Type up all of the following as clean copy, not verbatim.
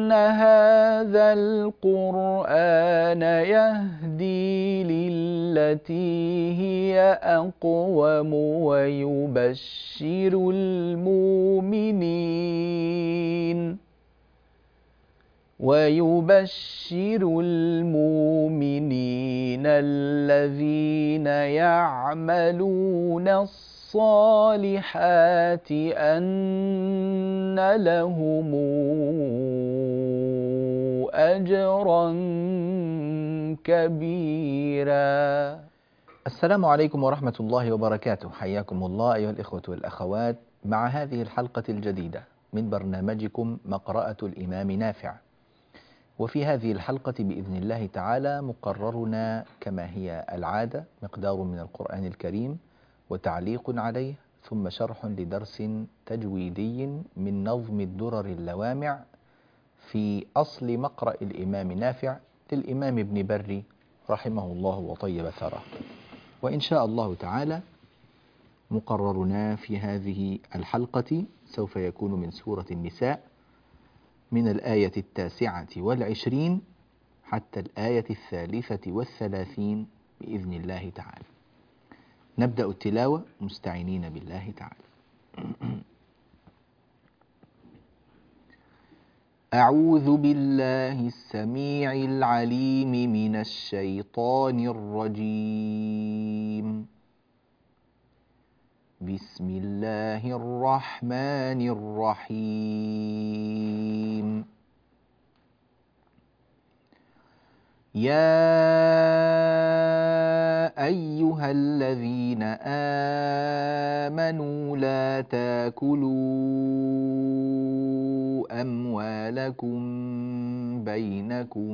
إن هذا القرآن يهدي للتي هي أقوم ويبشر المؤمنين الذين يعملون الصالحات أن لهم أجرا كبيرا. السلام عليكم ورحمة الله وبركاته. حياكم الله أيها الإخوة والأخوات مع هذه الحلقة الجديدة من برنامجكم مقرأة الإمام نافع. وفي هذه الحلقة بإذن الله تعالى مقررنا كما هي العادة مقدار من القرآن الكريم وتعليق عليه، ثم شرح لدرس تجويدي من نظم الدرر اللوامع في أصل مقرأ الإمام نافع للإمام ابن بري رحمه الله وطيب ثراه. وإن شاء الله تعالى مقررنا في هذه الحلقة سوف يكون من سورة النساء من الآية 29 حتى الآية 33 بإذن الله تعالى. نبدأ التلاوة مستعينين بالله تعالى. أعوذ بالله السميع العليم من الشيطان الرجيم. بسم الله الرحمن الرحيم. يا أيها الذين آمنوا لا تاكلوا أموالكم بينكم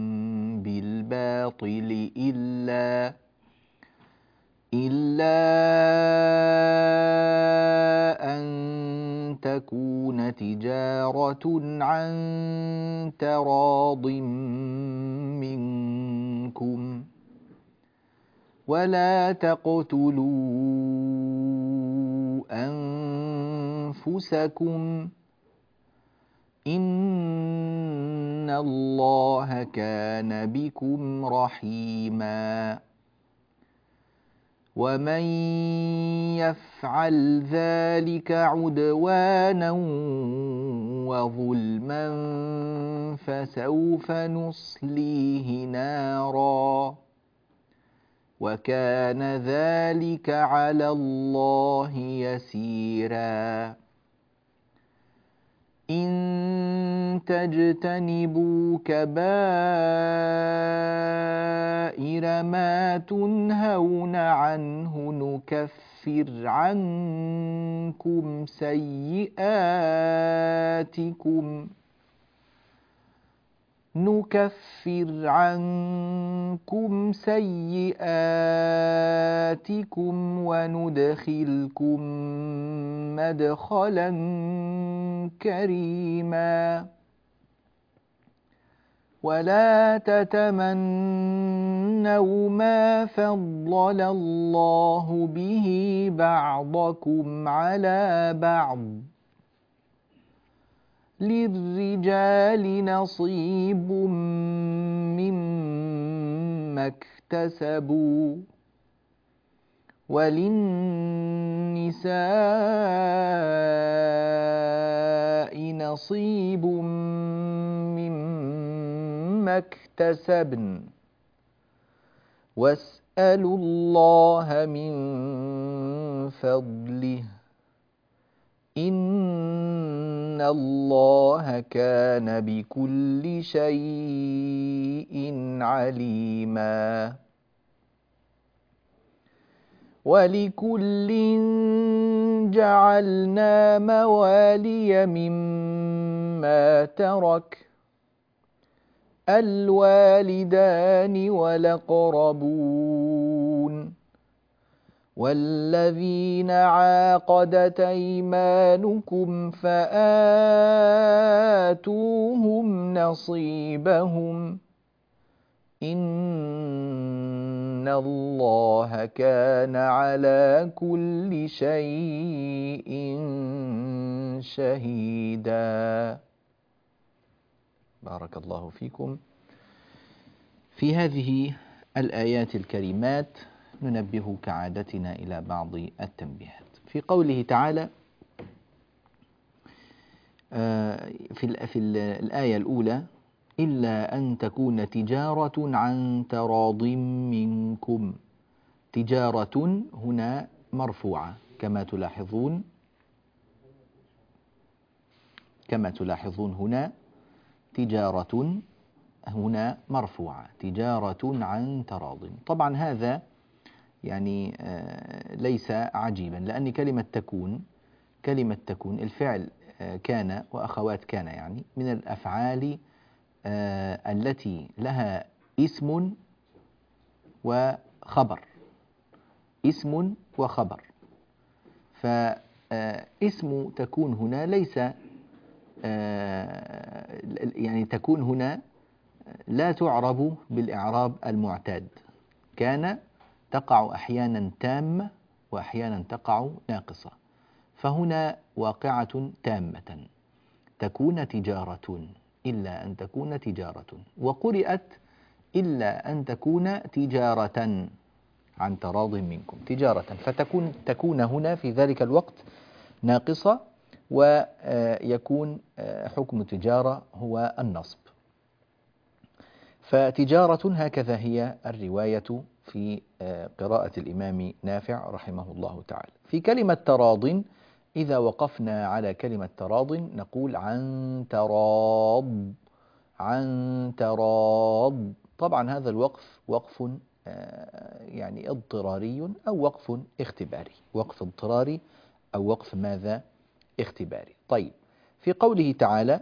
بالباطل إلا أن تكون تجارة عن تراض منكم ولا تقتلوا أنفسكم إن الله كان بكم رحيما. ومن يفعل ذلك عدوانا وظلما فسوف نصليه نارا وكان ذلك على الله يسيرا. إن تجتنبوا كبائر ما تنهون عنه نكفر عنكم سيئاتكم وندخلكم مدخلا كريما. ولا تتمنوا ما فضل الله به بعضكم على بعض للرجال نصيب مما اكتسبوا وللنساء نصيب مما اكتسبن واسألوا الله من فضله إن الله كان بكل شيء عليما. ولكل جعلنا موالي مما ترك الوالدان والأقربون والذين عاقدت أيمانكم فآتوهم نصيبهم إن الله كان على كل شيء شهيدا. بارك الله فيكم. في هذه الآيات الكريمات ننبه كعادتنا إلى بعض التنبيهات. في قوله تعالى في الآية الأولى: إلا أن تكون تجارة عن تراض منكم. تجارة هنا مرفوعة كما تلاحظون هنا تجارة هنا مرفوعة، تجارة عن تراض. طبعا هذا يعني ليس عجيبا، لأن كلمة تكون الفعل كان وأخوات كان يعني من الأفعال التي لها اسم وخبر. اسم وخبر. فاسم تكون هنا ليس يعني تكون هنا لا تعرب بالإعراب المعتاد. كان تقع أحيانا تامة وأحيانا تقع ناقصة، فهنا واقعة تامة تكون تجارة، إلا أن تكون تجارة، وقرئت إلا أن تكون تجارة عن تراض منكم. تجارة فتكون هنا في ذلك الوقت ناقصة، ويكون حكم تجارة هو النصب. فتجارة هكذا هي الرواية في قراءة الإمام نافع رحمه الله تعالى. في كلمة تراض، إذا وقفنا على كلمة تراض نقول عن تراض، عن تراض. طبعا هذا الوقف وقف يعني اضطراري أو وقف اختباري، وقف اضطراري أو وقف ماذا؟ اختباري. طيب، في قوله تعالى: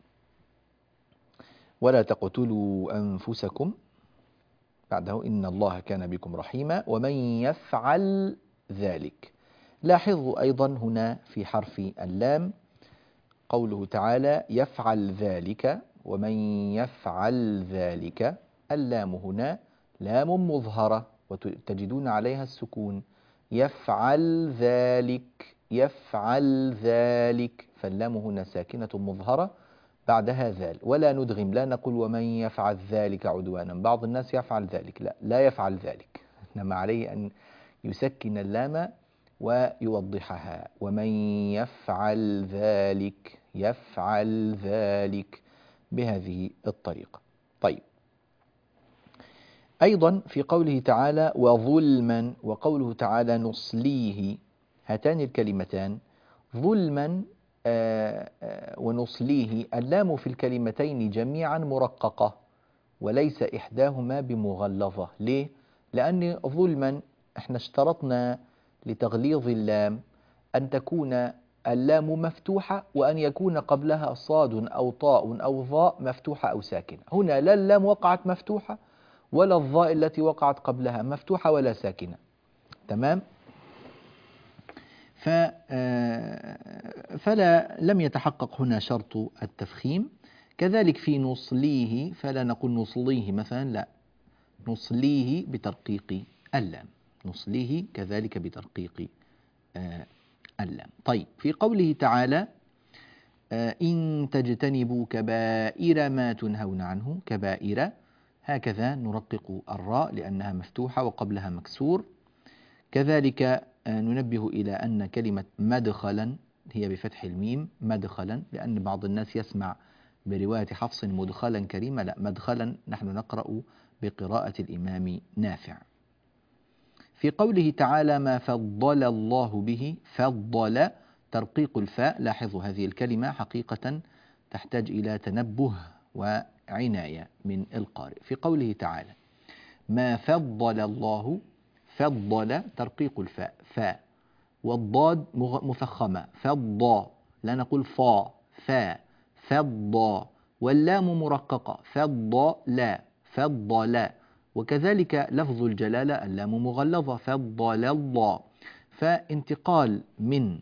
ولا تقتلوا أنفسكم، بعده إن الله كان بكم رحيما، ومن يفعل ذلك. لاحظوا أيضا هنا في حرف اللام قوله تعالى: يفعل ذلك، ومن يفعل ذلك. اللام هنا لام مظهرة وتجدون عليها السكون. يفعل ذلك، يفعل ذلك، فاللام هنا ساكنة مظهرة بعدها ذال، ولا ندغم، لا نقول ومن يفعل ذلك عدوانا. بعض الناس يفعل ذلك، لا يفعل ذلك، إنما عليه أن يسكن اللام ويوضحها. ومن يفعل ذلك، يفعل ذلك بهذه الطريقة. طيب، أيضا في قوله تعالى: وظلما، وقوله تعالى: نصليه، هاتان الكلمتان ظلما ونصليه، اللام في الكلمتين جميعا مرققة وليس إحداهما بمغلظة. ليه؟ لأن ظلما احنا اشترطنا لتغليظ اللام أن تكون اللام مفتوحة، وأن يكون قبلها صاد أو طاء أو ظاء مفتوحة أو ساكنة. هنا لا اللام وقعت مفتوحة ولا الظاء التي وقعت قبلها مفتوحة ولا ساكنة. تمام؟ فلا لم يتحقق هنا شرط التفخيم. كذلك في نصليه، فلا نقول نصليه مثلا، لا، نصليه بترقيق اللام، نصليه كذلك بترقيق اللام. طيب، في قوله تعالى: إن تجتنبوا كبائر ما تنهون عنه، كبائر، هكذا نرقق الراء لأنها مفتوحة وقبلها مكسور. كذلك ننبه إلى أن كلمة مدخلا هي بفتح الميم، مدخلا، لأن بعض الناس يسمع برواية حفص مدخلا كريما، لا، مدخلا نحن نقرأ بقراءة الإمام نافع. في قوله تعالى: ما فضل الله به، فضل ترقيق الفاء. لاحظوا هذه الكلمة حقيقة تحتاج إلى تنبه وعناية من القارئ. في قوله تعالى: ما فضل الله، فضل ترقيق الفاء، فاء، والضاد مفخمة، فضا، لا نقول فا، فا، فضا، واللام مرققة، فضا لا، فضل. وكذلك لفظ الجلالة اللام مغلظة، فضل الله. فانتقال من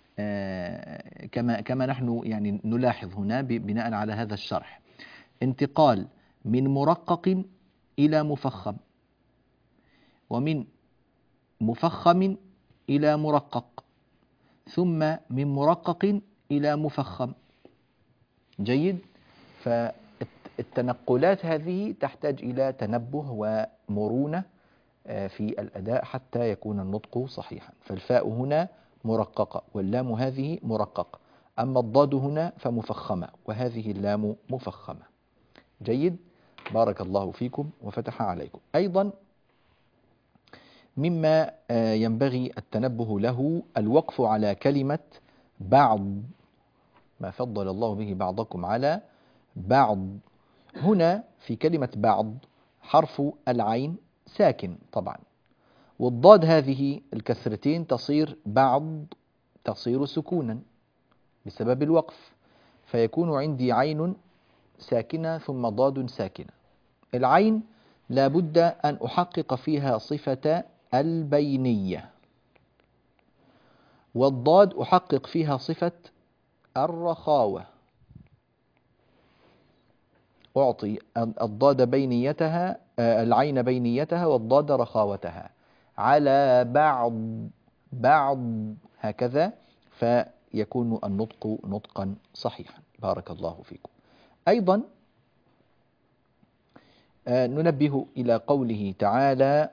كما نحن يعني نلاحظ هنا بناء على هذا الشرح، انتقال من مرقق إلى مفخم، ومن مفخم إلى مرقق، ثم من مرقق إلى مفخم. جيد؟ التنقلات هذه تحتاج إلى تنبه ومرونة في الأداء حتى يكون النطق صحيحا. فالفاء هنا مرققة واللام هذه مرققة، أما الضاد هنا فمفخمة وهذه اللام مفخمة. جيد، بارك الله فيكم وفتح عليكم. أيضا مما ينبغي التنبه له الوقف على كلمة بعض، ما فضل الله به بعضكم على بعض. هنا في كلمة بعض حرف العين ساكن طبعا، والضاد هذه الكسرتين تصير بعض، تصير سكونا بسبب الوقف، فيكون عندي عين ساكنة ثم ضاد ساكنة. العين لا بد أن أحقق فيها صفة البينية، والضاد أحقق فيها صفة الرخاوة. أعطي الضاد بينيتها، العين بينيتها والضاد رخاوتها، على بعض بعض هكذا، فيكون النطق نطقا صحيحا. بارك الله فيكم. أيضا ننبه إلى قوله تعالى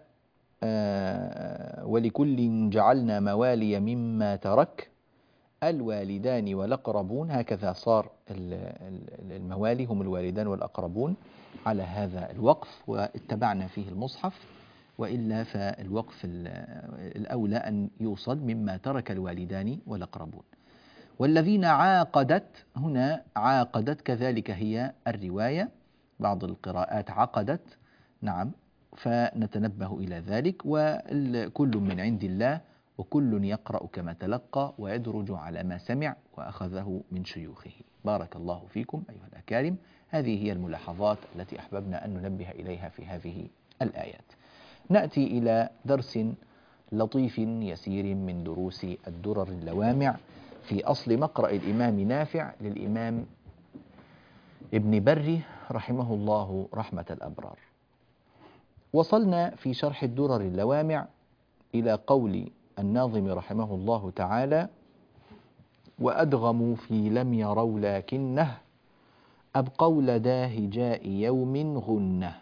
ولكل جعلنا موالي مما ترك الوالدان والأقربون، هكذا صار الموالي هم الوالدان والأقربون على هذا الوقف، واتبعنا فيه المصحف، وإلا فالوقف الأولى أن يوصل مما ترك الوالدان والأقربون. والذين عاقدت، هنا عاقدت كذلك هي الرواية، بعض القراءات عقدت، نعم، فنتنبه إلى ذلك. وكل من عند الله وكل يقرأ كما تلقى ويدرج على ما سمع وأخذه من شيوخه. بارك الله فيكم أيها الأكارم. هذه هي الملاحظات التي أحببنا أن ننبه إليها في هذه الآيات. نأتي إلى درس لطيف يسير من دروس الدرر اللوامع في أصل مقرأ الإمام نافع للإمام ابن بري رحمه الله رحمة الأبرار. وصلنا في شرح الدرر اللوامع إلى قول الناظم رحمه الله تعالى وأدغموا في لم يروا لكنه أبقوا لدى هجاء يوم غنه.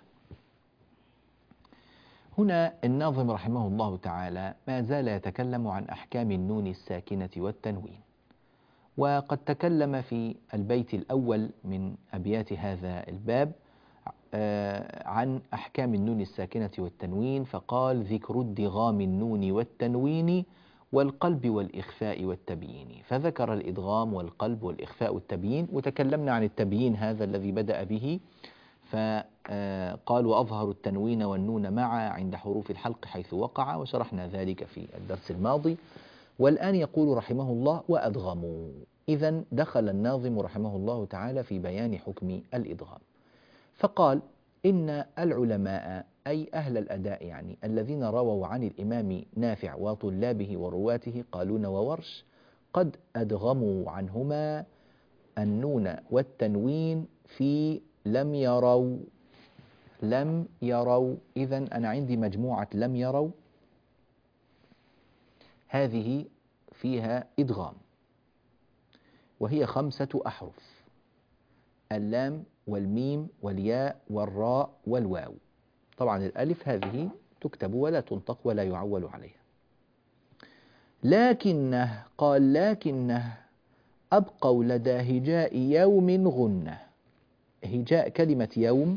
هنا الناظم رحمه الله تعالى ما زال يتكلم عن أحكام النون الساكنة والتنوين، وقد تكلم في البيت الأول من أبيات هذا الباب عن أحكام النون الساكنة والتنوين، فقال ذكر ادغام النون والتنوين والقلب والإخفاء والتبيين، فذكر الإدغام والقلب والإخفاء والتبيين. وتكلمنا عن التبيين هذا الذي بدأ به، فقال وأظهر التنوين والنون معا عند حروف الحلق حيث وقع، وشرحنا ذلك في الدرس الماضي. والآن يقول رحمه الله وأدغموا. إذن دخل الناظم رحمه الله تعالى في بيان حكم الإدغام، فقال إن العلماء أي أهل الأداء يعني الذين رووا عن الإمام نافع وطلابه ورواته قالون وورش قد أدغموا عنهما النون والتنوين في لم يروا. لم يروا، إذن أنا عندي مجموعة لم يروا هذه فيها إدغام، وهي 5 أحرف: اللام والميم والياء والراء والواو. طبعا الألف هذه تكتب ولا تنطق ولا يعول عليها. لكنه، قال لكنه أبقوا لدى هجاء يوم غنة. هجاء كلمة يوم،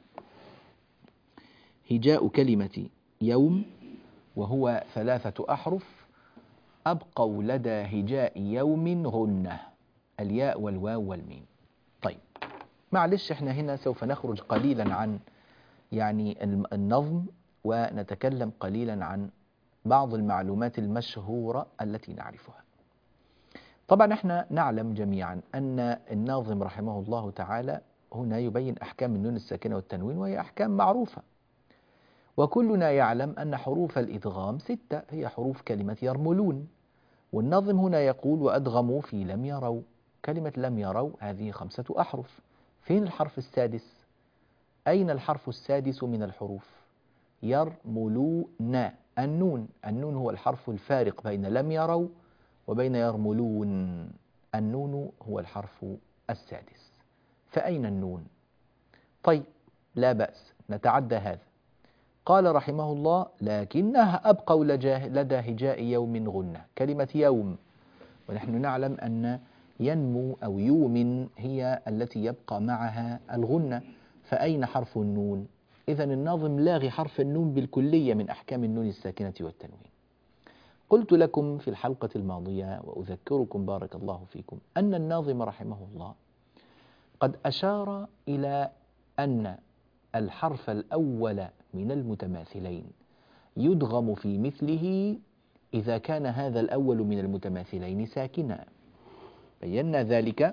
هجاء كلمة يوم وهو 3 أحرف، أبقوا لدى هجاء يوم غنة، الياء والواو والميم. طيب معلش احنا هنا سوف نخرج قليلا عن يعني النظم، ونتكلم قليلا عن بعض المعلومات المشهورة التي نعرفها. طبعا احنا نعلم جميعا أن الناظم رحمه الله تعالى هنا يبين أحكام النون الساكنة والتنوين، وهي أحكام معروفة، وكلنا يعلم أن حروف الإدغام 6 هي حروف كلمة يرملون. والناظم هنا يقول وأدغموا في لم يروا. كلمة لم يروا هذه 5 أحرف. فين الحرف السادس؟ أين الحرف السادس من الحروف؟ يرملون، النون. النون هو الحرف الفارق بين لم يروا وبين يرملون. النون هو الحرف السادس. فأين النون؟ طيب، لا بأس نتعدى هذا. قال رحمه الله: لكنها أبقوا لدى هجاء يوم غنة. كلمة يوم، ونحن نعلم أن ينمو أو يومن هي التي يبقى معها الغنة، فأين حرف النون؟ إذن الناظم لاغي حرف النون بالكلية من أحكام النون الساكنة والتنوين. قلت لكم في الحلقة الماضية وأذكركم بارك الله فيكم أن الناظم رحمه الله قد أشار إلى أن الحرف الأول من المتماثلين يدغم في مثله إذا كان هذا الأول من المتماثلين ساكنا. بينا ذلك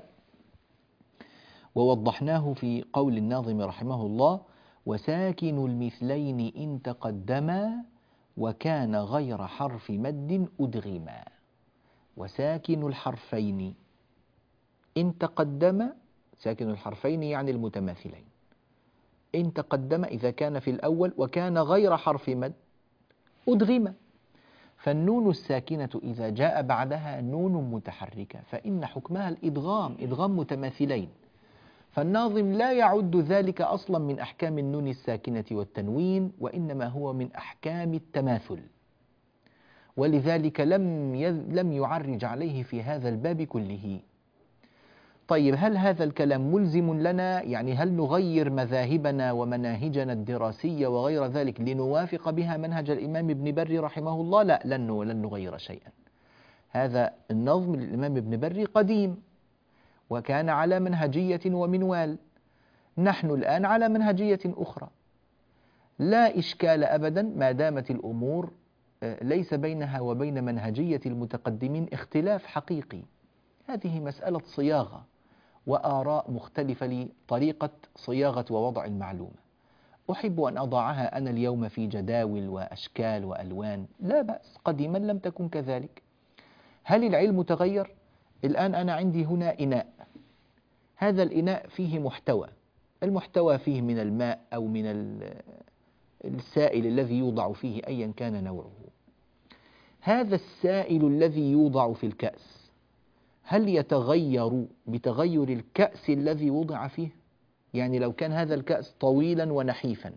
ووضحناه في قول الناظم رحمه الله: وساكن المثلين إن تقدما وكان غير حرف مد أدغما. وساكن الحرفين إن تقدم، ساكن الحرفين يعني المتماثلين، إن تقدم إذا كان في الأول وكان غير حرف مد أدغم. فالنون الساكنة إذا جاء بعدها نون متحركة فإن حكمها الإدغام، إدغام متماثلين. فالناظم لا يعد ذلك أصلا من أحكام النون الساكنة والتنوين، وإنما هو من أحكام التماثل، ولذلك لم يعرج عليه في هذا الباب كله. طيب، هل هذا الكلام ملزم لنا؟ يعني هل نغير مذاهبنا ومناهجنا الدراسية وغير ذلك لنوافق بها منهج الإمام ابن بري رحمه الله؟ لا، لن نغير شيئا. هذا النظم للإمام ابن بري قديم وكان على منهجية ومنوال، نحن الآن على منهجية أخرى، لا إشكال أبدا ما دامت الأمور ليس بينها وبين منهجية المتقدمين اختلاف حقيقي. هذه مسألة صياغة وآراء مختلفة لطريقة صياغة ووضع المعلومة. أحب أن أضعها أنا اليوم في جداول وأشكال وألوان، لا بأس، قديما لم تكن كذلك. هل العلم تغير؟ الآن أنا عندي هنا إناء، هذا الإناء فيه محتوى، المحتوى فيه من الماء أو من السائل الذي يوضع فيه أيا كان نوعه. هذا السائل الذي يوضع في الكأس هل يتغير بتغير الكأس الذي وضع فيه؟ يعني لو كان هذا الكأس طويلا ونحيفا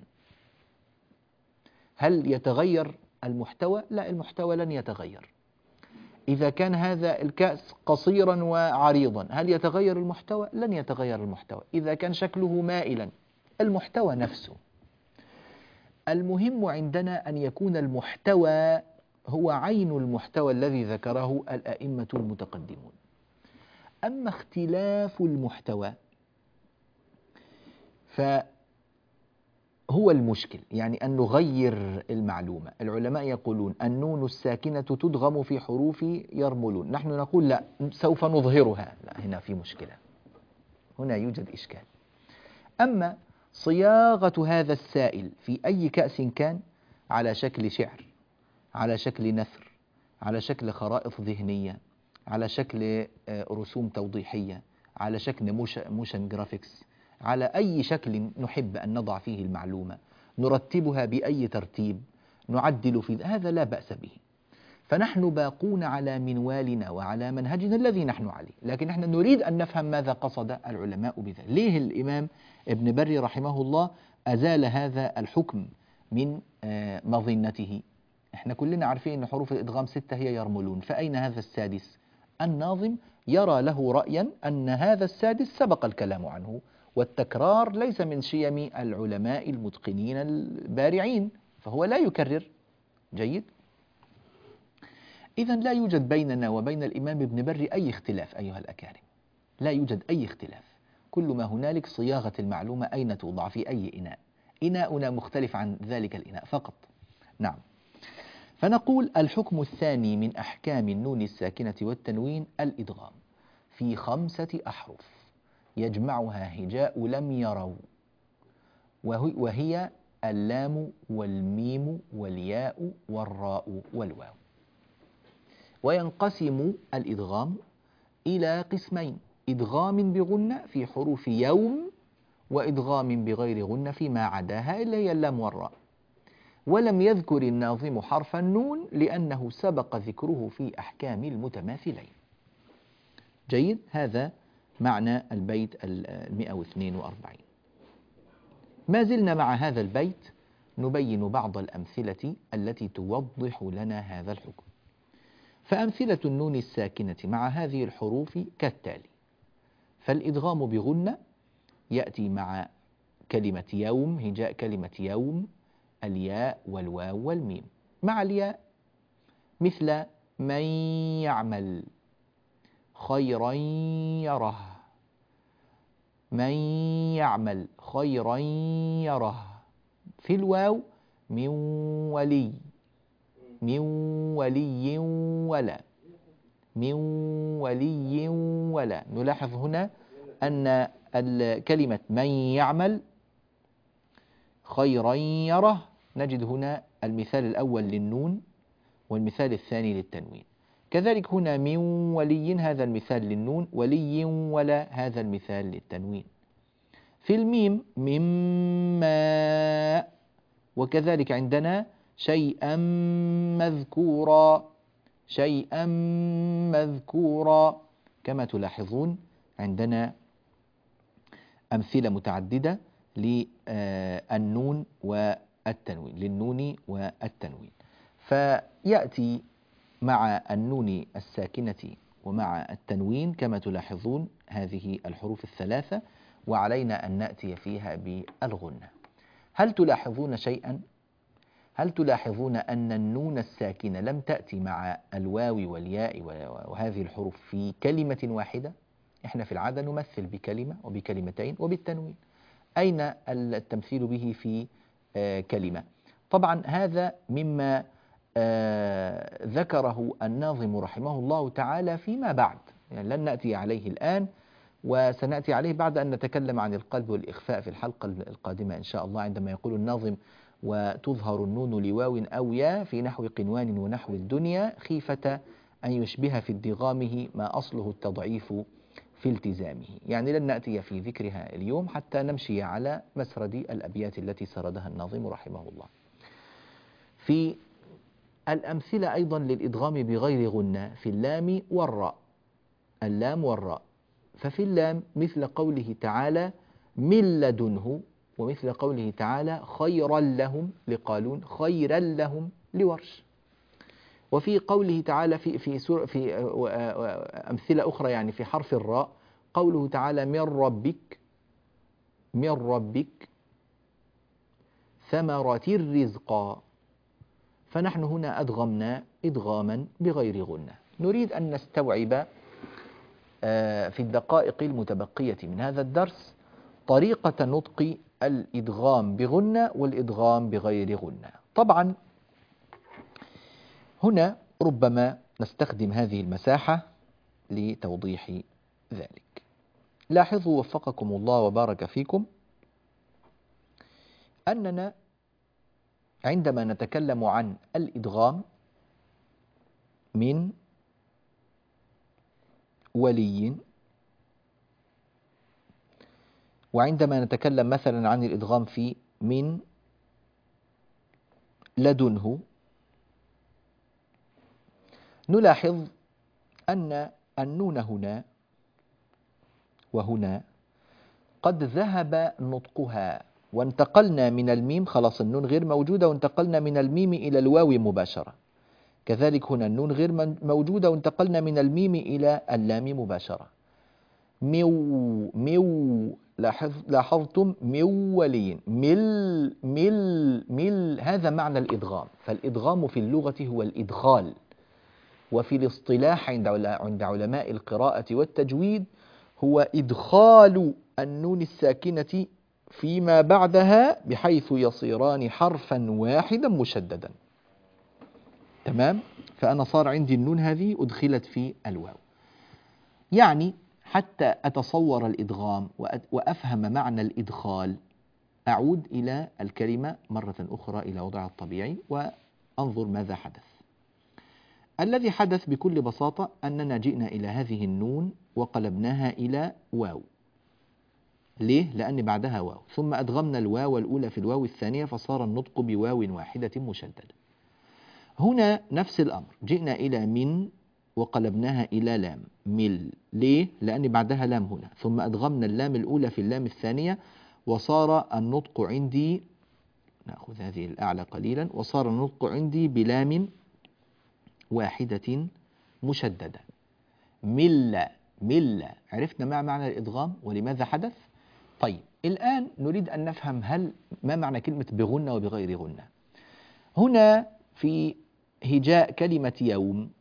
هل يتغير المحتوى؟ لا، المحتوى لن يتغير. إذا كان هذا الكأس قصيرا وعريضا هل يتغير المحتوى؟ لن يتغير المحتوى. إذا كان شكله مائلا المحتوى نفسه. المهم عندنا أن يكون المحتوى هو عين المحتوى الذي ذكره الأئمة المتقدمون. أما اختلاف المحتوى فهو المشكل، يعني أن نغير المعلومة. العلماء يقولون النون الساكنة تدغم في حروف يرملون، نحن نقول لا، سوف نظهرها. لا، هنا في مشكلة، هنا يوجد إشكال. أما صياغة هذا السائل في أي كأس كان، على شكل شعر، على شكل نثر، على شكل خرائط ذهنية، على شكل رسوم توضيحية، على شكل موشن جرافيكس، على أي شكل نحب أن نضع فيه المعلومة، نرتبها بأي ترتيب، نعدل في هذا لا بأس به. فنحن باقون على منوالنا وعلى منهجنا الذي نحن عليه، لكن نحن نريد أن نفهم ماذا قصد العلماء بذلك. ليه الإمام ابن بري رحمه الله أزال هذا الحكم من مظنته؟ احنا كلنا عارفين أن حروف الإدغام 6 هي يرملون، فأين هذا السادس؟ الناظم يرى له رأيا أن هذا السادس سبق الكلام عنه، والتكرار ليس من شيم العلماء المتقنين البارعين، فهو لا يكرر. جيد؟ إذن لا يوجد بيننا وبين الإمام ابن بري أي اختلاف أيها الأكارم، لا يوجد أي اختلاف. كل ما هنالك صياغة المعلومة أين توضع في أي إناء. إناؤنا مختلف عن ذلك الإناء فقط. نعم. فنقول الحكم الثاني من أحكام النون الساكنة والتنوين الإدغام في 5 أحرف يجمعها هجاء لم يروا، وهي اللام والميم والياء والراء والواو. وينقسم الإدغام إلى قسمين: إدغام بغنة في حروف يوم، وإدغام بغير غنة فيما عداها اللي هي اللام والراء. ولم يذكر الناظم حرف النون لأنه سبق ذكره في أحكام المتماثلين. جيد؟ هذا معنى البيت 142. ما زلنا مع هذا البيت نبين بعض الأمثلة التي توضح لنا هذا الحكم. فأمثلة النون الساكنة مع هذه الحروف كالتالي: فالإدغام بغنة يأتي مع كلمة يوم، هجاء كلمة يوم، الياء والواو والميم. مع الياء مثل من يعمل خيرا يره، من يعمل خيرا يره. في الواو من ولي، من ولي ولا، من ولي ولا. نلاحظ هنا أن الكلمة من يعمل خيرا يره، نجد هنا المثال الأول للنون والمثال الثاني للتنوين. كذلك هنا من ولي، هذا المثال للنون، ولي ولا هذا المثال للتنوين. في الميم مما، وكذلك عندنا شيئا مذكورا، شيئا مذكورا. كما تلاحظون عندنا أمثلة متعددة للنون والتنوين، للنون والتنوين. فيأتي مع النون الساكنة ومع التنوين كما تلاحظون هذه الحروف الثلاثة، وعلينا أن نأتي فيها بالغنة. هل تلاحظون شيئا؟ هل تلاحظون أن النون الساكنة لم تأتي مع الواو والياء وهذه الحروف في كلمة واحدة؟ إحنا في العادة نمثل بكلمة وبكلمتين وبالتنوين. أين التمثيل به في كلمة؟ طبعا هذا مما ذكره الناظم رحمه الله تعالى فيما بعد، يعني لن نأتي عليه الآن، وسنأتي عليه بعد أن نتكلم عن القلب والإخفاء في الحلقة القادمة إن شاء الله، عندما يقول الناظم: وتظهر النون لواو أو يا في نحو قنوان ونحو الدنيا، خيفة أن يشبه في ادغامه ما أصله التضعيف في التزامه. يعني لن نأتي في ذكرها اليوم حتى نمشي على مسرد الأبيات التي سردها الناظم رحمه الله. في الأمثلة أيضا للإدغام بغير غنة في اللام والراء، اللام والراء. ففي اللام مثل قوله تعالى من لدنه، ومثل قوله تعالى خيرا لهم لقالون، خيرا لهم لورش. وفي قوله تعالى في أمثلة أخرى يعني في حرف الراء، قوله تعالى من ربك، من ربك ثمرات الرزق. فنحن هنا أدغمنا إدغاما بغير غنة. نريد أن نستوعب في الدقائق المتبقية من هذا الدرس طريقة نطق الإدغام بغنة والإدغام بغير غنة. طبعا هنا ربما نستخدم هذه المساحة لتوضيح ذلك. لاحظوا وفقكم الله وبارك فيكم أننا عندما نتكلم عن الإدغام من ولي، وعندما نتكلم مثلا عن الإدغام في من لدنه، نلاحظ أن النون هنا وهنا قد ذهب نطقها، وانتقلنا من الميم، خلاص النون غير موجودة وانتقلنا من الميم إلى الواو مباشرة. كذلك هنا النون غير موجودة وانتقلنا من الميم إلى اللام مباشرة. ميو لاحظتم مولي، مل هذا معنى الإدغام. فالإدغام في اللغة هو الإدخال، وفي الاصطلاح عند علماء القراءة والتجويد هو إدخال النون الساكنة فيما بعدها بحيث يصيران حرفا واحدا مشددا. تمام؟ فأنا صار عندي النون هذه أدخلت في الواو. يعني حتى أتصور الإدغام وأفهم معنى الإدخال، أعود إلى الكلمة مرة أخرى إلى وضعها الطبيعي وأنظر ماذا حدث. الذي حدث بكل بساطة أننا جئنا إلى هذه النون وقلبناها إلى واو. ليه؟ لأن بعدها واو، ثم أدغمنا الواو الأولى في الواو الثانية فصار النطق بواو واحدة مشددة. هنا نفس الأمر، جئنا إلى من وقلبناها إلى لام، مل. ليه؟ لأن بعدها لام هنا، ثم أدغمنا اللام الأولى في اللام الثانية وصار النطق عندي، نأخذ هذه الأعلى قليلا، وصار النطق عندي بلام واحدة مشددة. مل. عرفنا ما معنى الإدغام ولماذا حدث؟ طيب الآن نريد أن نفهم ما معنى كلمة بغنة وبغير غنة. هنا في هجاء كلمة يوم،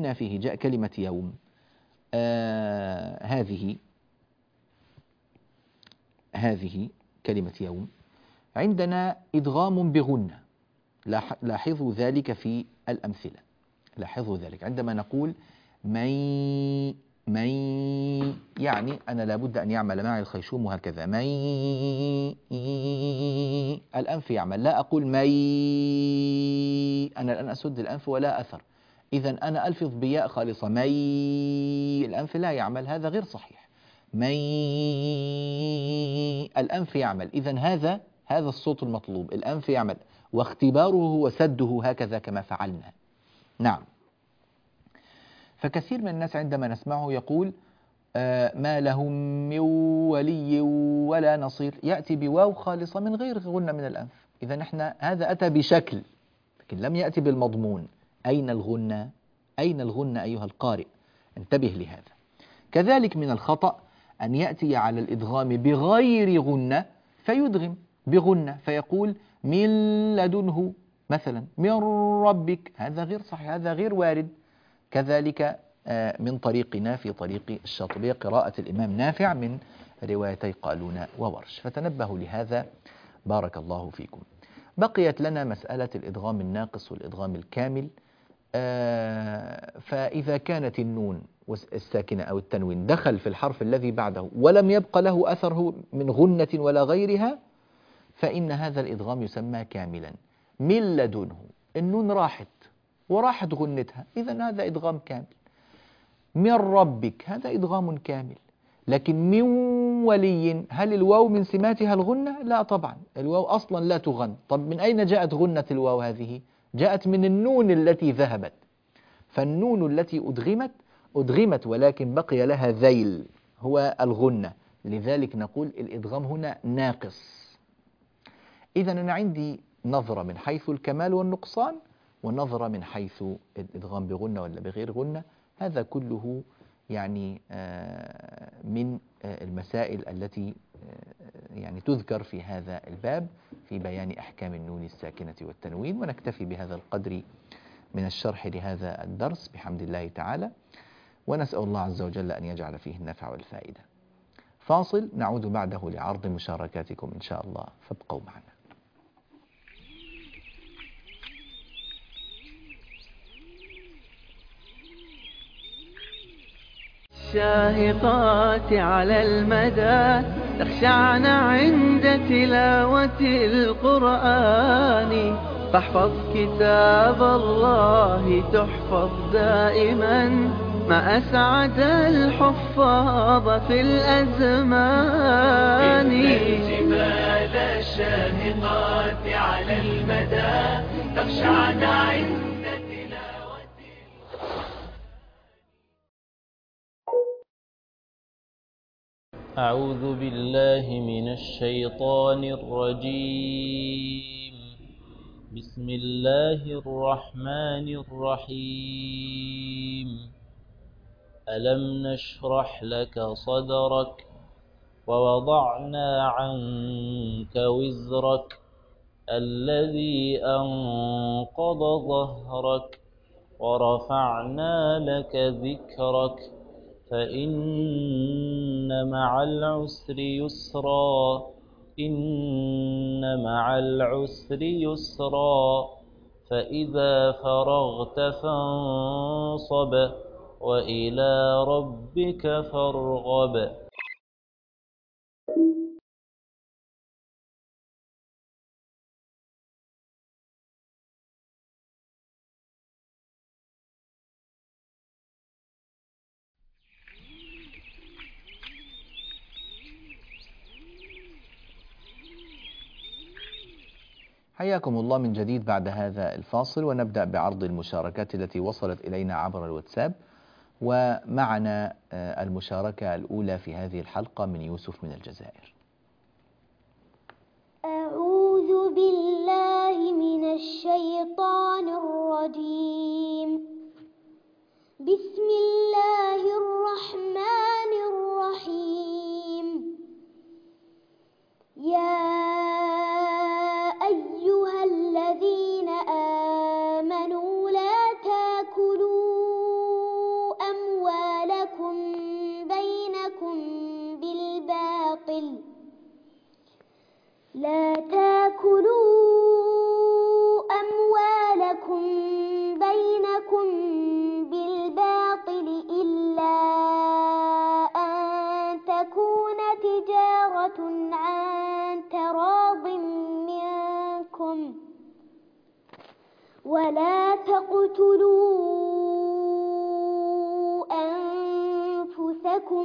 هذه كلمة يوم عندنا إدغام بغنة. لاحظوا ذلك في الأمثلة، لاحظوا ذلك عندما نقول مي، يعني أنا لابد أن يعمل معي الخيشوم هكذا، مي، الأنف يعمل، لا أقول مي، أنا الآن أسد الأنف ولا أثر، إذا أنا ألفظ بياء خالصة مي، الأنف لا يعمل، هذا غير صحيح. مي، الأنف يعمل، إذا هذا الصوت المطلوب، الأنف يعمل، واختباره وسده هكذا كما فعلنا. نعم. فكثير من الناس عندما نسمعه يقول ما لهم من ولي ولا نصير، يأتي بواو خالصة من غير غنة من الأنف، إذا نحن هذا أتى بشكل لكن لم يأتي بالمضمون. أين الغنة؟ أين الغنة أيها القارئ؟ انتبه لهذا. كذلك من الخطأ أن يأتي على الإدغام بغير غنة فيدغم بغنة فيقول من لدنه مثلا، من ربك، هذا غير صحيح، هذا غير وارد. كذلك من طريقنا في طريق الشاطبية قراءة الإمام نافع من روايتي قالون وورش، فتنبهوا لهذا بارك الله فيكم. بقيت لنا مسألة الإدغام الناقص والإدغام الكامل. فإذا كانت النون الساكنة أو التنوين دخل في الحرف الذي بعده ولم يبق له أثره من غنة ولا غيرها، فإن هذا الإدغام يسمى كاملا. من لدنه، النون راحت وراحت غنتها، إذا هذا إدغام كامل. من ربك، هذا إدغام كامل. لكن من ولي، هل الواو من سماتها الغنة؟ لا طبعا، الواو أصلا لا تغن. طب من أين جاءت غنة الواو هذه؟ جاءت من النون التي ذهبت، فالنون التي أدغمت ولكن بقي لها ذيل هو الغنة، لذلك نقول الإدغام هنا ناقص. إذا أنا عندي نظرة من حيث الكمال والنقصان، ونظرة من حيث الإدغام بغنة ولا بغير غنة. هذا كله يعني من المسائل التي يعني تذكر في هذا الباب في بيان أحكام النون الساكنة والتنوين. ونكتفي بهذا القدر من الشرح لهذا الدرس بحمد الله تعالى، ونسأل الله عز وجل أن يجعل فيه النفع والفائدة. فاصل، نعود بعده لعرض مشاركاتكم إن شاء الله، فابقوا معنا. الشاهقات على المدى تخشعن عند تلاوة القرآن، فاحفظ كتاب الله تحفظ دائما، ما أسعد الحفاظ في الأزمان. إن الجبال الشاهقات على المدى تخشعن عند أعوذ بالله من الشيطان الرجيم. بسم الله الرحمن الرحيم. ألم نشرح لك صدرك ووضعنا عنك وزرك الذي أنقض ظهرك ورفعنا لك ذكرك فإن مع العسر يسرا إن مع العسر يسرا فإذا فرغت فانصب وإلى ربك فارغب. حياكم الله من جديد بعد هذا الفاصل، ونبدأ بعرض المشاركات التي وصلت إلينا عبر الواتساب. ومعنا المشاركة الأولى في هذه الحلقة من يوسف من الجزائر. بالله من الشيطان الرجيم. بسم الله الرحمن الرحيم. يا أيها الذين آمنوا لا تأكلوا أموالكم بينكم بالباطل إلا أن تكون تجارة عن تراض منكم ولا تقتلوا أنفسكم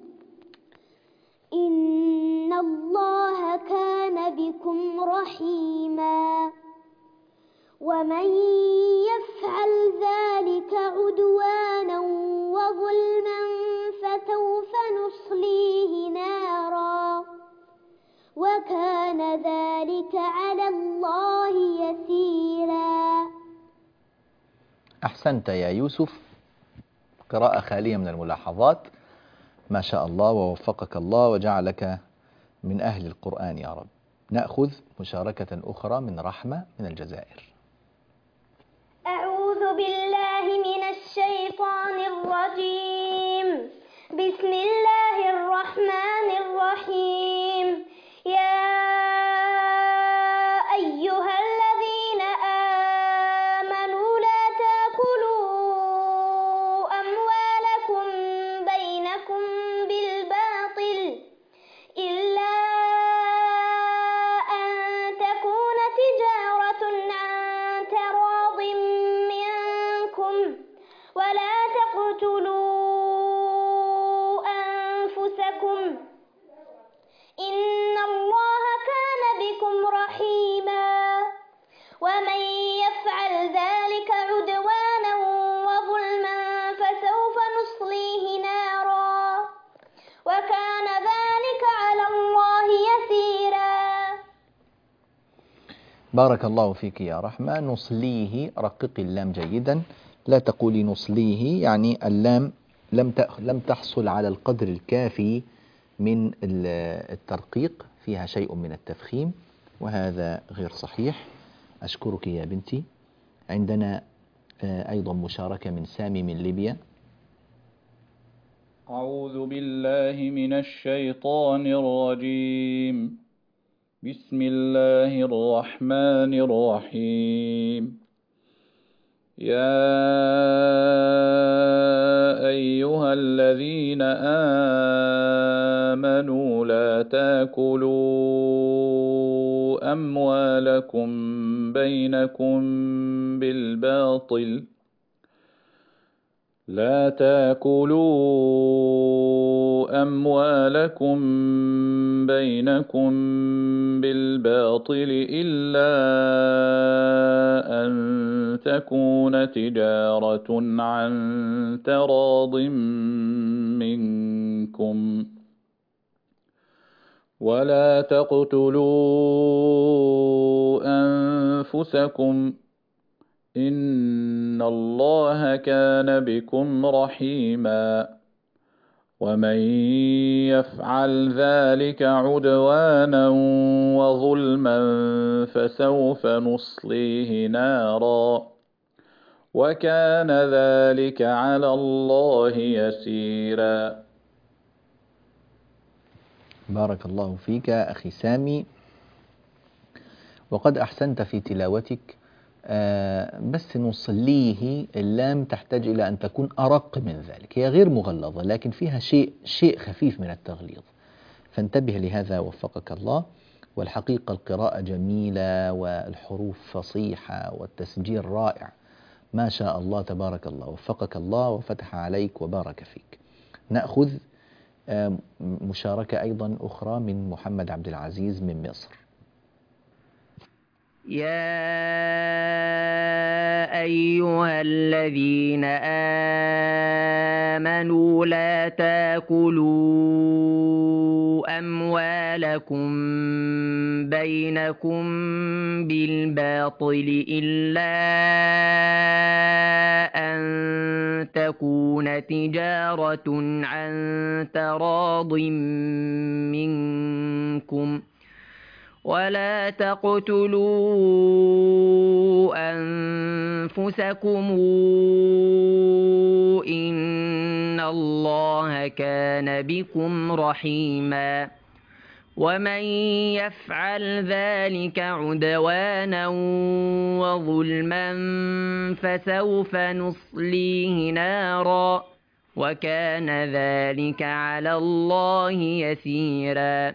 إن الله كان بكم رحيما. ومن يفعل ذلك عدوانا وظلما فسوف نصليه نارا وكان ذلك على الله يسيرا. أحسنت يا يوسف، قراءة خالية من الملاحظات، ما شاء الله، ووفقك الله وجعلك من أهل القرآن يا رب. نأخذ مشاركة أخرى من رحمة من الجزائر. أعوذ بالله من الشيطان الرجيم. بسم الله الرحمن الرحيم. يا أيها الذين آمنوا لا تأكلوا أموالكم بينكم بالباطل إلا أن تكون تجارة عن تراض منكم ولا تقتلوا أنفسكم إن الله كان بكم رحيما. ومن يفعل ذلك عدوانا وظلما فسوف نصليه نارا وكان ذلك على الله يسيرا. بارك الله فيك يا رحمة. نصليه، رققي اللام جيدا، لا تقولي نصليه، يعني اللام لم تحصل على القدر الكافي من الترقيق، فيها شيء من التفخيم وهذا غير صحيح. أشكرك يا بنتي. عندنا أيضا مشاركة من سامي من ليبيا. أعوذ بالله من الشيطان الرجيم. بسم الله الرحمن الرحيم. يا أيها الذين آمنوا لا تأكلوا أموالكم بينكم بالباطل إلا أن تكون تجارة عن تراض منكم ولا تقتلوا أنفسكم إن الله كان بكم رحيما. ومن يفعل ذلك عدوانا وظلما فسوف نصليه نارا وكان ذلك على الله يسيرا. بارك الله فيك أخي سامي، وقد أحسنت في تلاوتك. بس نصليه، اللام تحتاج إلى أن تكون أرق من ذلك، هي غير مغلظة لكن فيها شيء خفيف من التغليظ، فانتبه لهذا وفقك الله. والحقيقة القراءة جميلة والحروف فصيحة والتسجيل رائع، ما شاء الله تبارك الله، وفقك الله وفتح عليك وبارك فيك. نأخذ مشاركة أيضا أخرى من محمد عبد العزيز من مصر. يا أيها الذين آمنوا لا تاكلوا أموالكم بينكم بالباطل إلا أن تكون تجارة عن تراض منكم ولا تقتلوا أنفسكم إن الله كان بكم رحيما ومن يفعل ذلك عدوانا وظلما فسوف نصليه نارا وكان ذلك على الله يسيرا.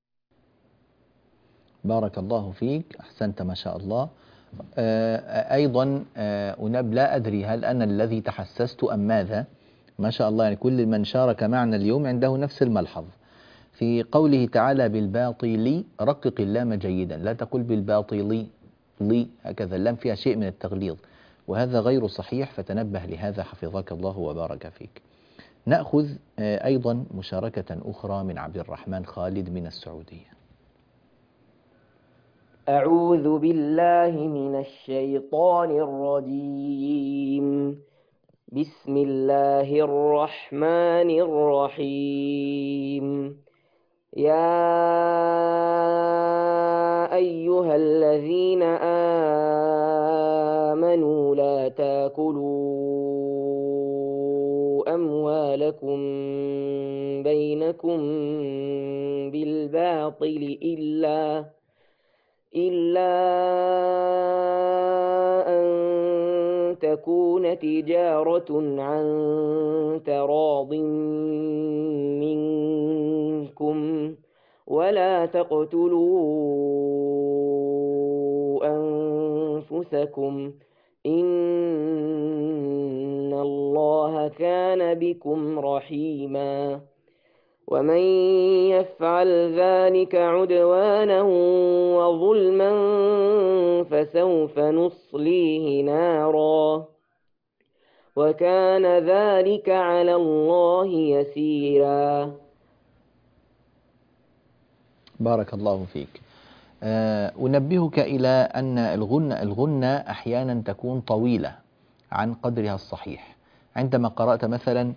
بارك الله فيك، أحسنت ما شاء الله. أيضا أناب، لا أدري هل أنا الذي تحسست أم ماذا. ما شاء الله، يعني كل من شارك معنا اليوم عنده نفس الملحظ في قوله تعالى بالباطل. رقق اللام جيدا، لا تقل بالباطل لي، هكذا اللام فيها شيء من التغليظ وهذا غير صحيح، فتنبه لهذا حفظك الله وبارك فيك. نأخذ أيضا مشاركة أخرى من عبد الرحمن خالد من السعودية. أعوذ بالله من الشيطان الرجيم. بسم الله الرحمن الرحيم. يا أيها الذين آمنوا لا تاكلوا أموالكم بينكم بالباطل إلا أن تكون تجارة عن تراض منكم ولا تقتلوا أنفسكم إن الله كان بكم رحيما ومن يفعل ذلك عدوانا وظلما فسوف نصليه نارا وكان ذلك على الله يسيرا. بارك الله فيك. أنبهك إلى أن الغنة أحيانا تكون طويلة عن قدرها الصحيح. عندما قرأت مثلا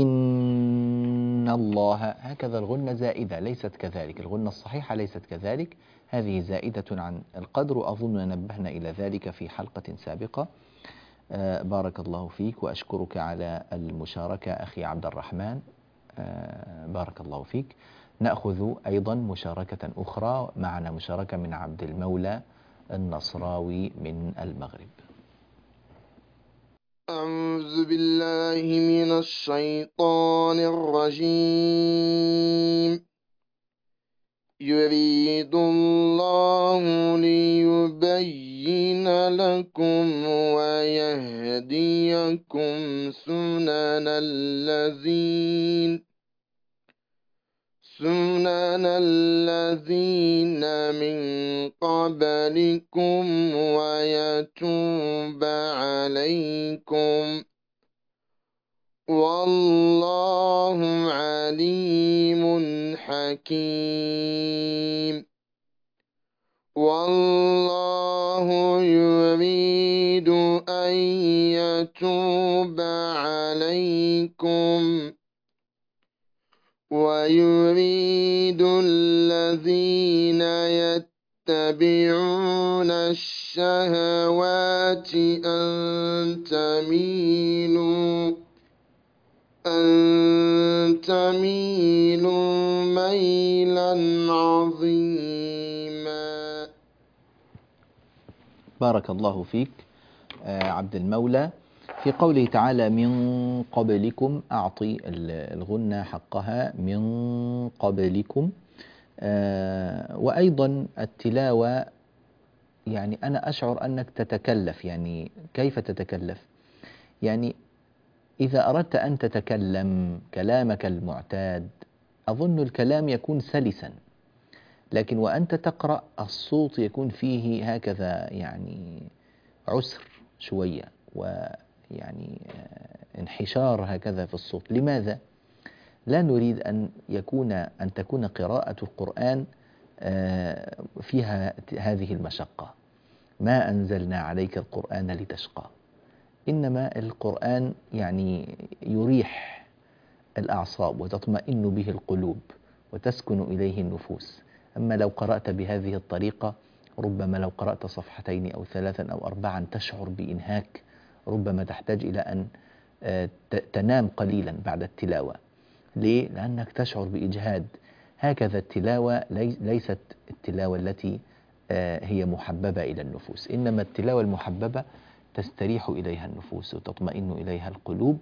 إن الله، هكذا الغنة زائدة، ليست كذلك. الغنة الصحيحة ليست كذلك، هذه زائدة عن القدر، وأظن نبهنا إلى ذلك في حلقة سابقة. بارك الله فيك وأشكرك على المشاركة أخي عبد الرحمن. بارك الله فيك. نأخذ أيضا مشاركة أخرى، معنا مشاركة من عبد المولى النصراوي من المغرب. أعوذ بالله من الشيطان الرجيم. يريد الله ليبين لكم ويهديكم سنن الذين من قبلكم ويتوب عليكم والله عليم حكيم. والله يريد أن يتوب عليكم ويريد الذين يتبعون الشهوات أن تميلوا ميلا عظيما. بارك الله فيك عبد المولى. في قوله تعالى من قبلكم، أعطي الغنة حقها، من قبلكم. وأيضا التلاوة، يعني أنا أشعر أنك تتكلف. يعني كيف تتكلف؟ يعني إذا أردت أن تتكلم كلامك المعتاد، أظن الكلام يكون سلسا، لكن وأنت تقرأ الصوت يكون فيه هكذا يعني عسر شوية، ويعني انحشار هكذا في الصوت. لماذا؟ لا نريد أن تكون قراءة القرآن فيها هذه المشقة. ما أنزلنا عليك القرآن لتشقى، إنما القرآن يعني يريح الأعصاب وتطمئن به القلوب وتسكن إليه النفوس. أما لو قرأت بهذه الطريقة ربما لو قرأت صفحتين أو 3 أو 4 تشعر بإنهاك، ربما تحتاج إلى أن تنام قليلا بعد التلاوة. ليه؟ لأنك تشعر بإجهاد. هكذا التلاوة ليست التلاوة التي هي محببة إلى النفوس، إنما التلاوة المحببة تستريح إليها النفوس وتطمئن إليها القلوب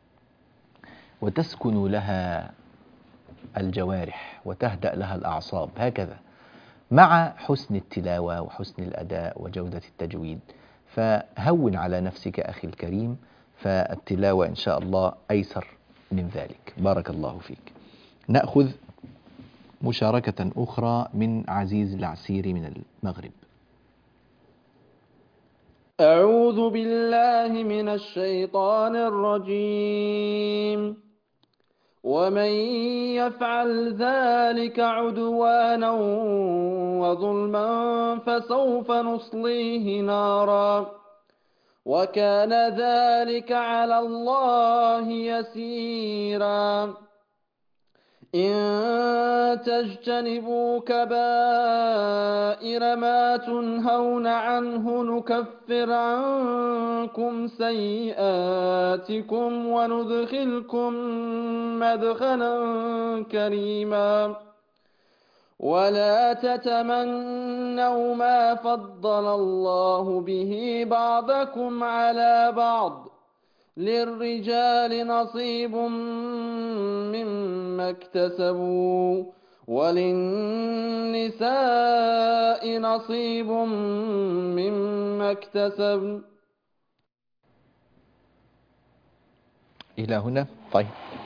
وتسكن لها الجوارح وتهدأ لها الأعصاب، هكذا مع حسن التلاوة وحسن الأداء وجودة التجويد. فهون على نفسك أخي الكريم، فالتلاوة إن شاء الله أيسر من ذلك. بارك الله فيك. نأخذ مشاركة أخرى من عزيز العسيري من المغرب. أعوذ بالله من الشيطان الرجيم. ومن يفعل ذلك عدوانا وظلما فسوف نصليه نارا وكان ذلك على الله يسيرا. إن تجتنبوا كبائر ما تنهون عنه نكفر عنكم سيئاتكم وندخلكم مدخلا كريما. ولا تتمنوا ما فضل الله به بعضكم على بعض، للرجال نصيب مما اكتسبوا وللنساء نصيب مما اكتسبن. إلى هنا طيب.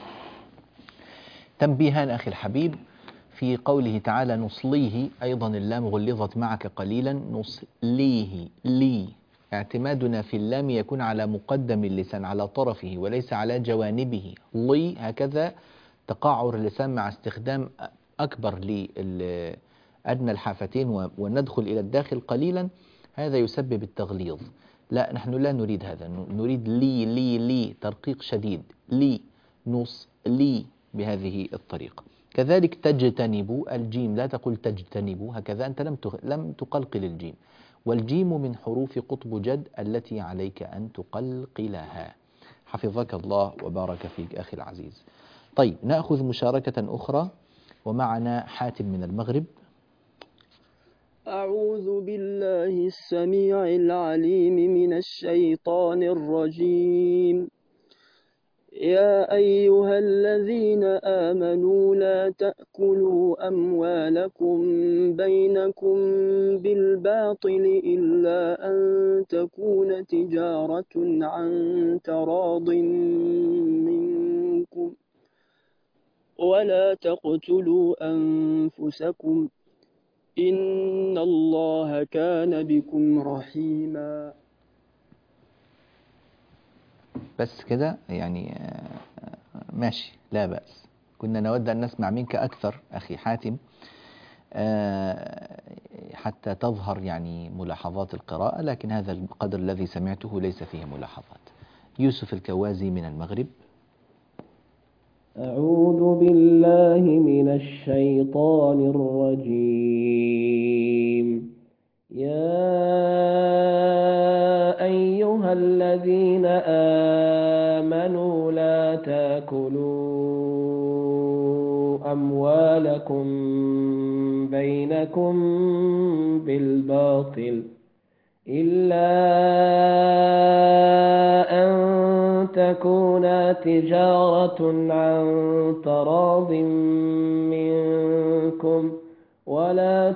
تنبيهان أخي الحبيب في قوله تعالى نصليه، أيضا اللام غلظت معك قليلا، نصليه لي، اعتمادنا في اللام يكون على مقدم اللسان على طرفه وليس على جوانبه. لي هكذا تقعر اللسان مع استخدام أكبر لأدنى الحافتين وندخل إلى الداخل قليلا، هذا يسبب التغليظ. لا، نحن لا نريد هذا، نريد لي لي لي ترقيق شديد، لي نص لي بهذه الطريقة. كذلك تجتنبوا الجيم، لا تقل تجتنبوا هكذا، أنت لم تقلقل الجيم، والجيم من حروف قطب جد التي عليك أن تقلقلها. حفظك الله وبارك فيك أخي العزيز. طيب نأخذ مشاركة أخرى، ومعنا حاتم من المغرب. أعوذ بالله السميع العليم من الشيطان الرجيم. يا أيها الذين آمنوا لا تأكلوا أموالكم بينكم بالباطل إلا أن تكون تجارة عن تراض منكم ولا تقتلوا أنفسكم إن الله كان بكم رحيما. بس كده يعني ماشي، لا بأس. كنا نود أن نسمع منك أكثر أخي حاتم حتى تظهر يعني ملاحظات القراءة، لكن هذا القدر الذي سمعته ليس فيه ملاحظات. يوسف الكوازي من المغرب. أعوذ بالله من الشيطان الرجيم. يا أيها الذين آمنوا لا تأكلوا أموالكم بينكم بالباطل إلا أن تكون تجارة عن تراض منكم ولا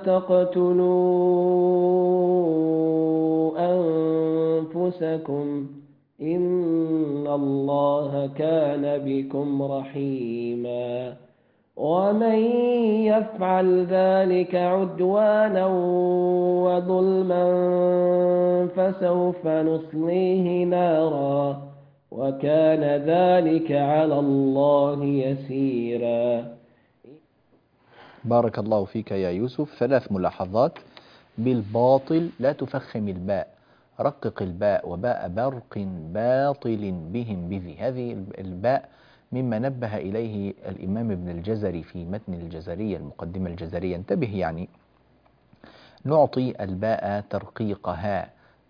تقتلوا أنفسكم إن الله كان بكم رحيما. ومن يفعل ذلك عدوانا وظلما فسوف نصليه نارا وكان ذلك على الله يسيرا. بارك الله فيك يا يوسف. 3 ملاحظات. بالباطل لا تفخم الباء، رقق الباء، وباء برق باطل بهم بذي. هذه الباء مما نبه إليه الإمام ابن الجزري في متن الجزرية، المقدمة الجزرية. انتبه، يعني نعطي الباء ترقيقها،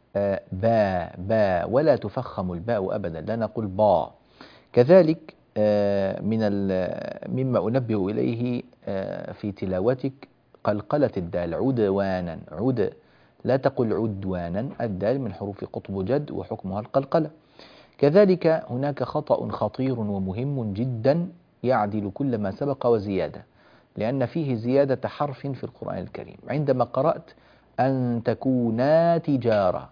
با ولا تفخم الباء أبدا، لا نقول با. كذلك مما أنبه إليه في تلاوتك قلقلة الدال، عدوانا، لا تقل عدوانا، الدال من حروف قطب جد وحكمها القلقلة. كذلك هناك خطأ خطير ومهم جدا يعدل كل ما سبق وزيادة، لأن فيه زيادة حرف في القرآن الكريم. عندما قرأت أن تكونا تجارة،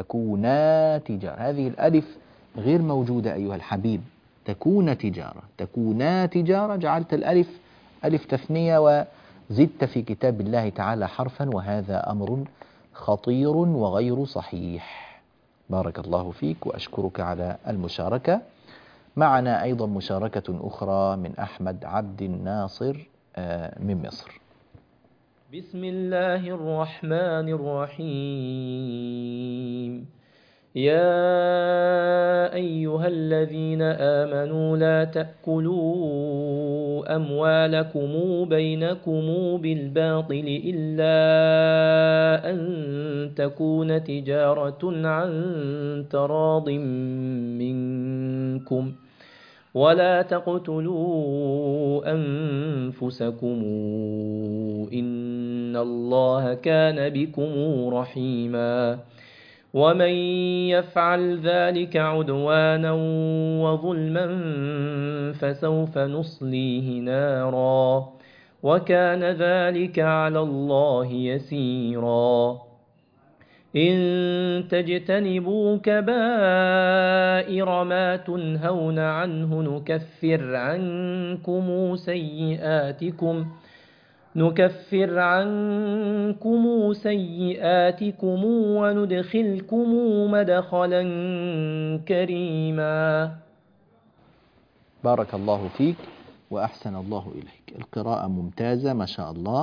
هذه الألف غير موجودة أيها الحبيب. تكونا تجارة، جعلت الألف ألف تثنية وزدت في كتاب الله تعالى حرفا، وهذا أمر خطير وغير صحيح. بارك الله فيك وأشكرك على المشاركة. معنا أيضا مشاركة أخرى من أحمد عبد الناصر من مصر. بسم الله الرحمن الرحيم. يا أيها الذين آمنوا لا تأكلوا أموالكم بينكم بالباطل إلا أن تكون تجارة عن تراض منكم ولا تقتلوا أنفسكم إن الله كان بكم رحيما. ومن يفعل ذلك عدوانا وظلما فسوف نصليه نارا وكان ذلك على الله يسيرا. إن تجتنبوا كبائر ما تنهون عنه نكفر عنكم سيئاتكم وندخلكم مدخلا كريما. بارك الله فيك وأحسن الله إليك. القراءة ممتازة ما شاء الله،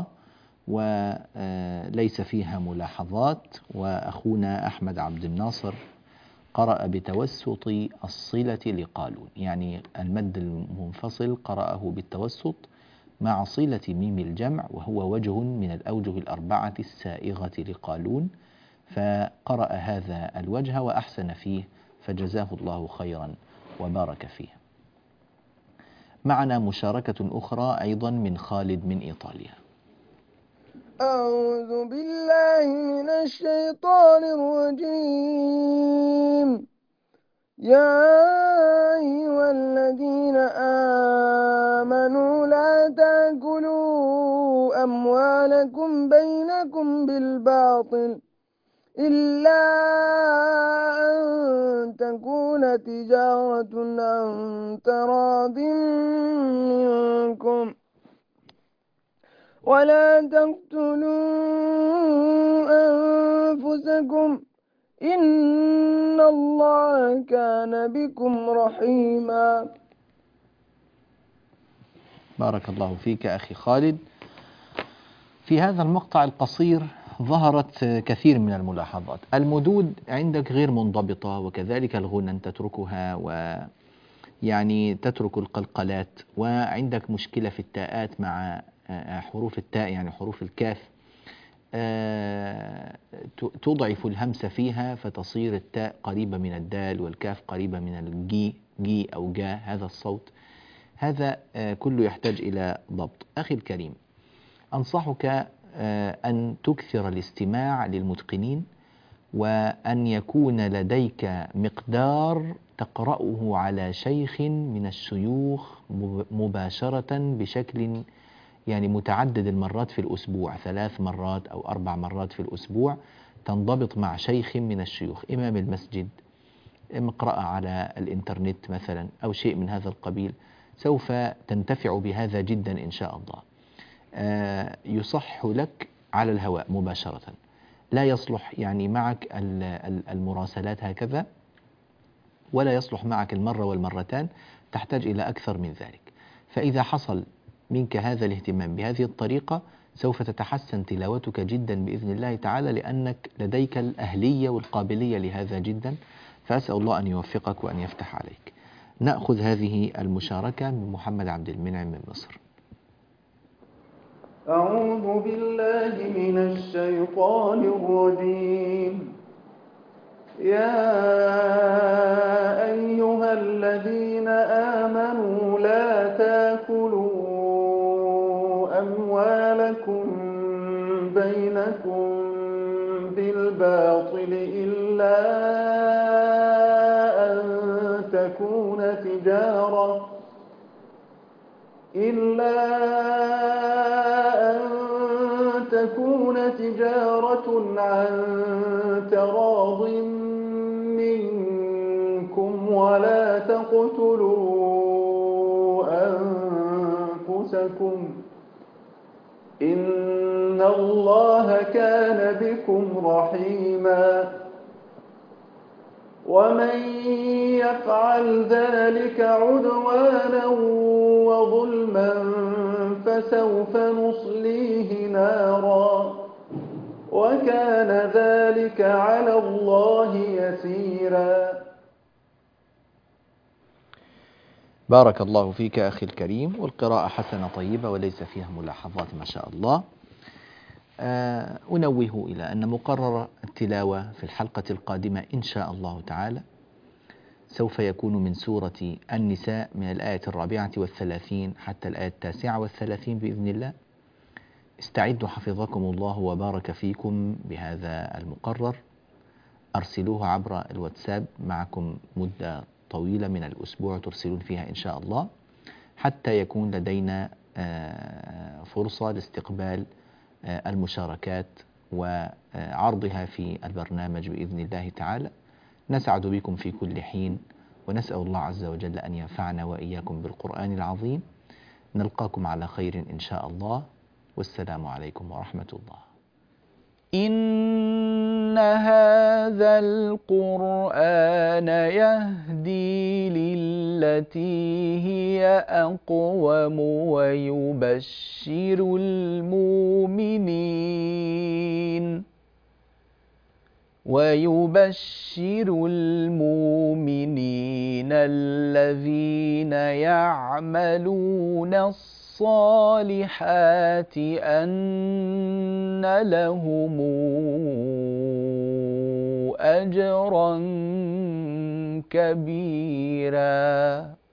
وليس فيها ملاحظات. وأخونا أحمد عبد الناصر قرأ بتوسط الصلة لقالون، يعني المد المنفصل قرأه بالتوسط مع صلة ميم الجمع، وهو وجه من الأوجه الأربعة السائغة لقالون، فقرأ هذا الوجه وأحسن فيه، فجزاه الله خيرا وبارك فيه. معنا مشاركة أخرى أيضا من خالد من إيطاليا. أعوذ بالله من الشيطان الرجيم. يا أيها الذين آمنوا لا تأكلوا أموالكم بينكم بالباطل إلا أن تكون تجارة عن تراض منكم ولا تقتلوا أنفسكم إن الله كان بكم رحيما. بارك الله فيك أخي خالد. في هذا المقطع القصير ظهرت كثير من الملاحظات. المدود عندك غير منضبطة، وكذلك الغنن تتركها، ويعني تترك القلقلات، وعندك مشكلة في التاءات مع حروف التاء، يعني حروف الكاف تضعف الهمس فيها فتصير التاء قريبة من الدال والكاف قريبة من الجي، جي أو جا، هذا الصوت. هذا كله يحتاج إلى ضبط. أخي الكريم، أنصحك أن تكثر الاستماع للمتقنين، وأن يكون لديك مقدار تقرأه على شيخ من الشيوخ مباشرة بشكل يعني متعدد المرات في الأسبوع، 3 مرات أو 4 مرات في الأسبوع، تنضبط مع شيخ من الشيوخ، إمام المسجد، مقرأة على الإنترنت مثلا أو شيء من هذا القبيل، سوف تنتفع بهذا جدا إن شاء الله. يصح لك على الهواء مباشرة، لا يصلح يعني معك المراسلات هكذا، ولا يصلح معك المرة والمرتان، تحتاج إلى أكثر من ذلك. فإذا حصل منك هذا الاهتمام بهذه الطريقة سوف تتحسن تلاوتك جدا بإذن الله تعالى، لأنك لديك الأهلية والقابلية لهذا جدا. فأسأل الله أن يوفقك وأن يفتح عليك. نأخذ هذه المشاركة من محمد عبد المنعم من مصر. أعوذ بالله من الشيطان الرجيم. يا أيها الذين آمنوا لا تأكلوا أموالكم بينكم بالباطل إلا أن تكون تجارة عن تراض منكم ولا تقتلوا أنفسكم إن الله كان بكم رحيما. ومن يفعل ذلك عدوانا وظلما فسوف نصليه نارا وكان ذلك على الله يسيرا. بارك الله فيك أخي الكريم، والقراءة حسنة طيبة وليس فيها ملاحظات ما شاء الله. أنوه إلى أن مقرر التلاوة في الحلقة القادمة إن شاء الله تعالى سوف يكون من سورة النساء من الآية 34 حتى الآية 39 بإذن الله. استعدوا حفظكم الله وبارك فيكم بهذا المقرر. أرسلوه عبر الواتساب، معكم مدة طويلة من الأسبوع ترسلون فيها إن شاء الله، حتى يكون لدينا فرصة لاستقبال المشاركات وعرضها في البرنامج بإذن الله تعالى. نسعد بكم في كل حين، ونسأل الله عز وجل أن ينفعنا وإياكم بالقرآن العظيم. نلقاكم على خير إن شاء الله، والسلام عليكم ورحمة الله. إن هذا القرآن يهدي للتي هي أقوم ويبشر المؤمنين الذين يعملون الصالحات أن لهم أجرا كبيرا.